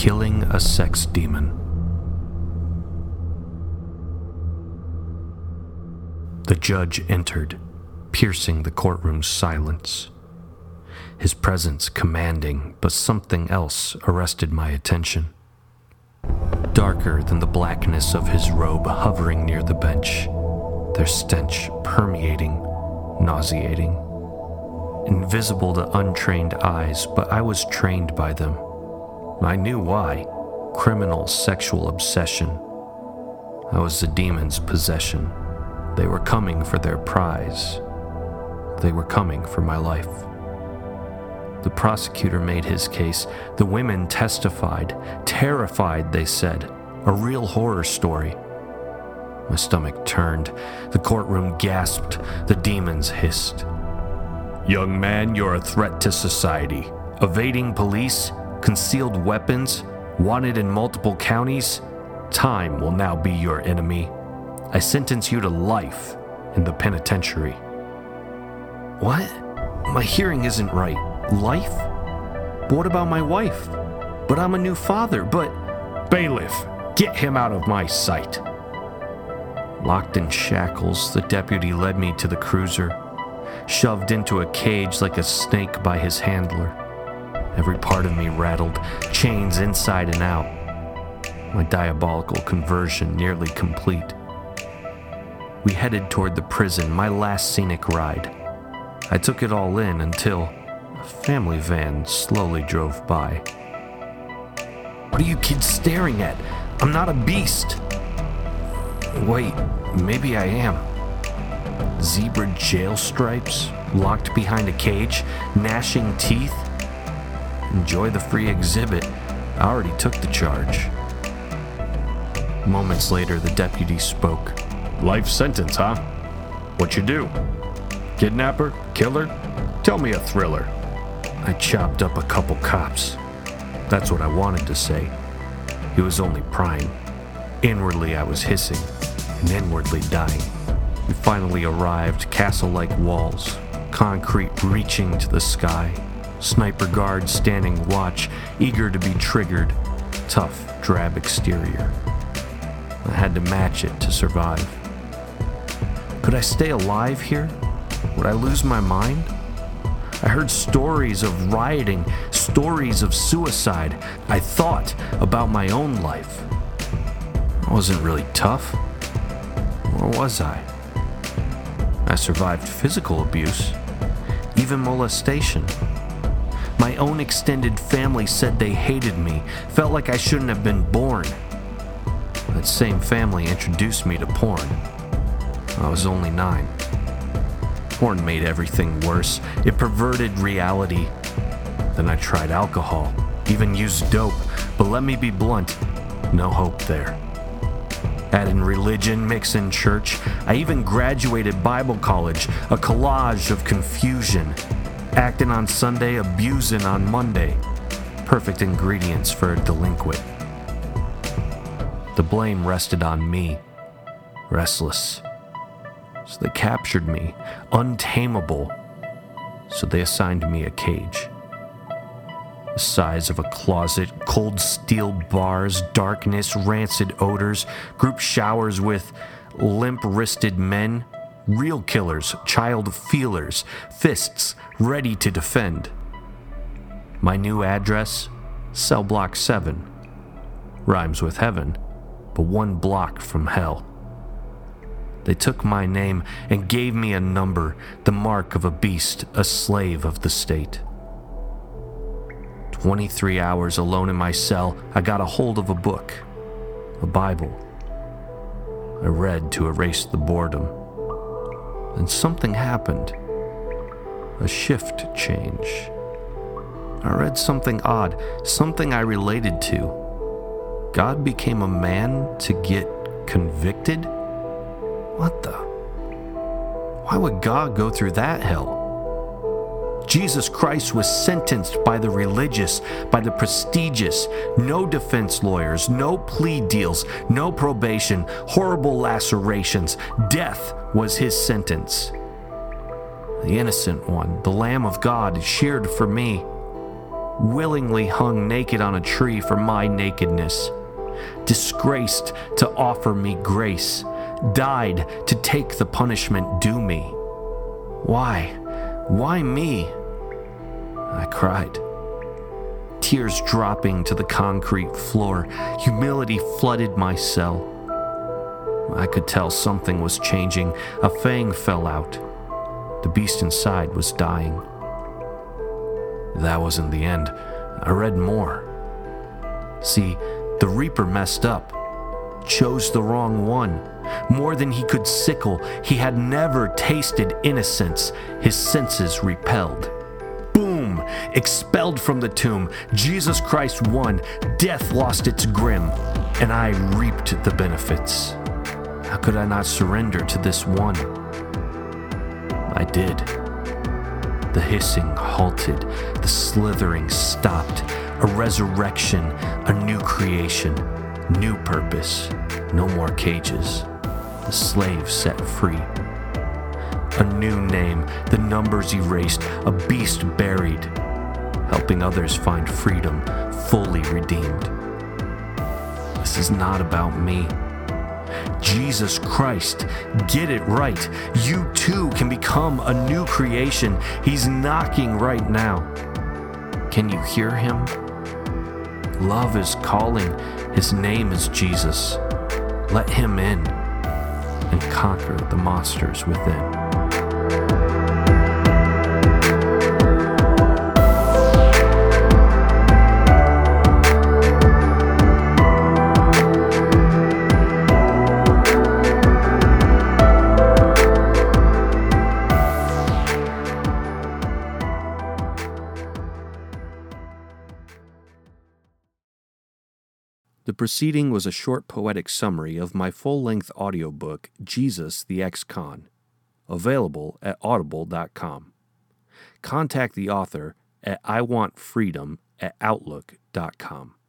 Killing a Sex Demon. The judge entered, piercing the courtroom's silence. His presence commanding, but something else arrested my attention. Darker than the blackness of his robe hovering near the bench, their stench permeating, nauseating. Invisible to untrained eyes, but I was trained by them. I knew why. Criminal sexual obsession. I was the demon's possession. They were coming for their prize. They were coming for my life. The prosecutor made his case. The women testified. Terrified, they said. A real horror story. My stomach turned. The courtroom gasped. The demons hissed. "Young man, you're a threat to society. Evading police, concealed weapons, wanted in multiple counties. Time will now be your enemy. I sentence you to life in the penitentiary." What? My hearing isn't right. Life? But what about my wife? But I'm a new father, but... Bailiff, get him out of my sight. Locked in shackles, the deputy led me to the cruiser, shoved into a cage like a snake by his handler. Every part of me rattled, chains inside and out. My diabolical conversion nearly complete. We headed toward the prison, my last scenic ride. I took it all in until a family van slowly drove by. What are you kids staring at? I'm not a beast. Wait, maybe I am. Zebra jail stripes, locked behind a cage, gnashing teeth. Enjoy the free exhibit. I already took the charge. Moments later, the deputy spoke. "Life sentence, huh? What you do? Kidnapper? Killer? Tell me a thriller." I chopped up a couple cops. That's what I wanted to say. He was only prying. Inwardly, I was hissing, and inwardly dying. We finally arrived, castle-like walls, concrete reaching to the sky, sniper guards standing watch, eager to be triggered, tough, drab exterior. I had to match it to survive. Could I stay alive here? Would I lose my mind? I heard stories of rioting, stories of suicide. I thought about my own life. I wasn't really tough. Or was I? I survived physical abuse, even molestation. My own extended family said they hated me, felt like I shouldn't have been born. That same family introduced me to porn. I was only 9. Porn made everything worse. It perverted reality. Then I tried alcohol, even used dope, but let me be blunt, no hope there. Add in religion, mix in church. I even graduated Bible college, a collage of confusion. Acting on Sunday, abusing on Monday. Perfect ingredients for a delinquent. The blame rested on me. Restless. So they captured me, untamable. So they assigned me a cage. The size of a closet, cold steel bars, darkness, rancid odors, group showers with limp-wristed men, real killers, child feelers, fists ready to defend. My new address, cell block 7. Rhymes with heaven, but 1 block from hell. They took my name and gave me a number, the mark of a beast, a slave of the state. 23 hours alone in my cell, I got a hold of a book, a Bible. I read to erase the boredom. Then something happened. A shift change. I read something odd, something I related to. God became a man to get convicted? What the? Why would God go through that hell? Jesus Christ was sentenced by the religious, by the prestigious, no defense lawyers, no plea deals, no probation, horrible lacerations. Death was his sentence. The innocent one, the Lamb of God, sheared for me. willingly hung naked on a tree for my nakedness, disgraced to offer me grace, died to take the punishment due me. Why? Why me? I cried. Tears dropping to the concrete floor, humility flooded my cell. I could tell something was changing. A fang fell out. The beast inside was dying. That wasn't the end. I read more. See, the Reaper messed up, chose the wrong one. More than he could sickle, he had never tasted innocence. His senses repelled. Boom! Expelled from the tomb, Jesus Christ won. Death lost its grim, and I reaped the benefits. How could I not surrender to this one? I did. The hissing halted, the slithering stopped. A resurrection, a new creation, new purpose, no more cages. The slave set free. A new name, the numbers erased, a beast buried, helping others find freedom, fully redeemed. This is not about me. Jesus Christ, get it right. You too can become a new creation. He's knocking right now. Can you hear him? Love is calling. His name is Jesus. Let him in and conquer the monsters within. The preceding was a short poetic summary of my full-length audiobook, Jesus the Ex-Con, available at audible.com. Contact the author at iwantfreedom@outlook.com.